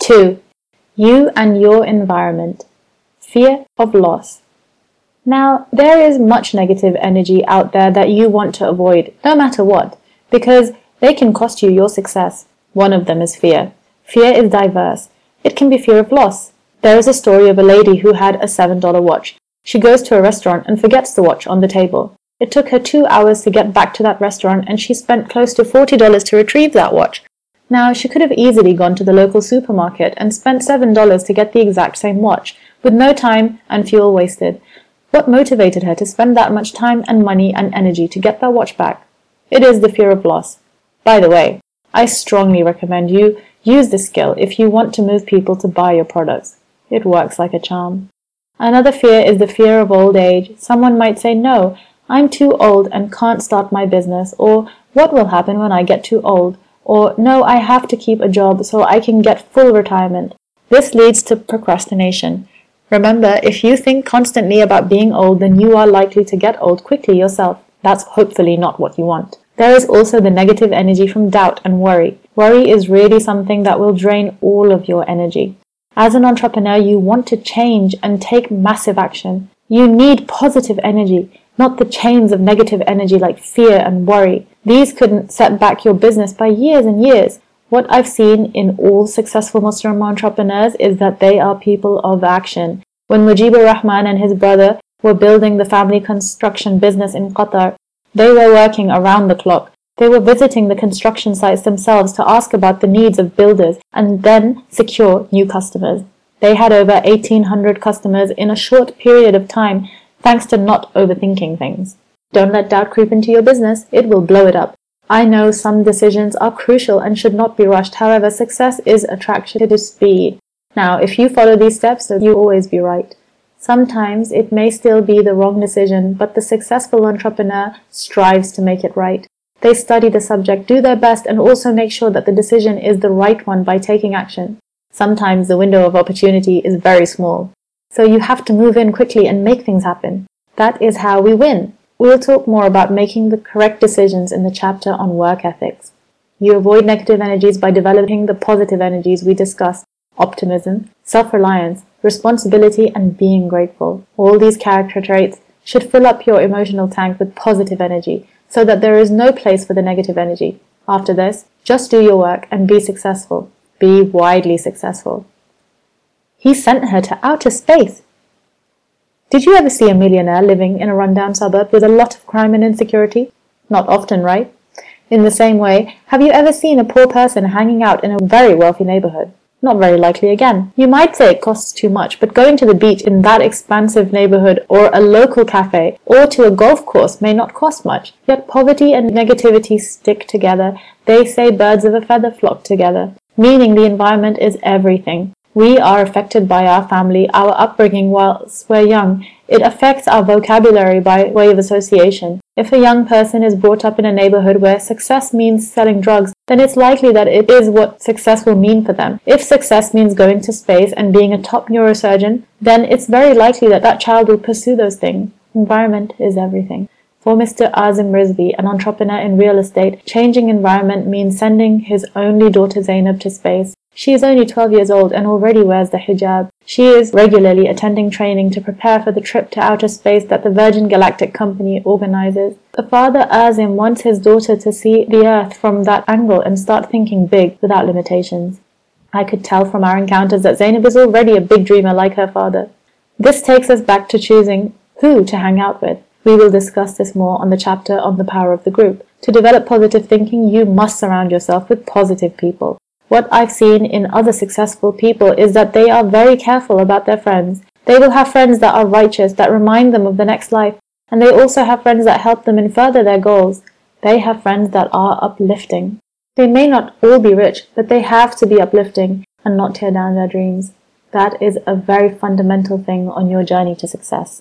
2. You and your environment. Fear of loss. Now, there is much negative energy out there that you want to avoid, no matter what, because they can cost you your success. One of them is fear. Fear is diverse. It can be fear of loss. There is a story of a lady who had a $7 watch. She goes to a restaurant and forgets the watch on the table. It took her 2 hours to get back to that restaurant, and she spent close to $40 to retrieve that watch. Now, she could have easily gone to the local supermarket and spent $7 to get the exact same watch, with no time and fuel wasted. What motivated her to spend that much time and money and energy to get that watch back? It is the fear of loss. By the way, I strongly recommend you use this skill if you want to move people to buy your products. It works like a charm. Another fear is the fear of old age. Someone might say, no, I'm too old and can't start my business, or what will happen when I get too old, or no, I have to keep a job so I can get full retirement. This leads to procrastination. Remember, if you think constantly about being old, then you are likely to get old quickly yourself. That's hopefully not what you want. There is also the negative energy from doubt and worry. Worry is really something that will drain all of your energy. As an entrepreneur, you want to change and take massive action. You need positive energy, not the chains of negative energy like fear and worry. These could set back your business by years and years. What I've seen in all successful Muslim entrepreneurs is that they are people of action. When Mujibur Rahman and his brother were building the family construction business in Qatar, they were working around the clock. They were visiting the construction sites themselves to ask about the needs of builders and then secure new customers. They had over 1,800 customers in a short period of time, thanks to not overthinking things. Don't let doubt creep into your business. It will blow it up. I know some decisions are crucial and should not be rushed. However, success is attraction to speed. Now, if you follow these steps, you'll always be right. Sometimes it may still be the wrong decision, but the successful entrepreneur strives to make it right. They study the subject, do their best, and also make sure that the decision is the right one by taking action. Sometimes the window of opportunity is very small, so you have to move in quickly and make things happen. That is how we win. We'll talk more about making the correct decisions in the chapter on work ethics. You avoid negative energies by developing the positive energies we discussed: optimism, self-reliance, responsibility, and being grateful. All these character traits should fill up your emotional tank with positive energy so that there is no place for the negative energy. After this, just do your work and be successful. Be widely successful. He sent her to outer space. Did you ever see a millionaire living in a rundown suburb with a lot of crime and insecurity? Not often, right? In the same way, have you ever seen a poor person hanging out in a very wealthy neighborhood? Not very likely again. You might say it costs too much, but going to the beach in that expansive neighborhood or a local cafe or to a golf course may not cost much. Yet poverty and negativity stick together. They say birds of a feather flock together, meaning the environment is everything. We are affected by our family, our upbringing whilst we're young. It affects our vocabulary by way of association. If a young person is brought up in a neighborhood where success means selling drugs, then it's likely that it is what success will mean for them. If success means going to space and being a top neurosurgeon, then it's very likely that that child will pursue those things. Environment is everything. For Mr. Azim Rizvi, an entrepreneur in real estate, changing environment means sending his only daughter Zainab to space. She is only 12 years old and already wears the hijab. She is regularly attending training to prepare for the trip to outer space that the Virgin Galactic Company organizes. The father Azim wants his daughter to see the Earth from that angle and start thinking big without limitations. I could tell from our encounters that Zainab is already a big dreamer like her father. This takes us back to choosing who to hang out with. We will discuss this more on the chapter on the power of the group. To develop positive thinking, you must surround yourself with positive people. What I've seen in other successful people is that they are very careful about their friends. They will have friends that are righteous, that remind them of the next life, and they also have friends that help them in further their goals. They have friends that are uplifting. They may not all be rich, but they have to be uplifting and not tear down their dreams. That is a very fundamental thing on your journey to success.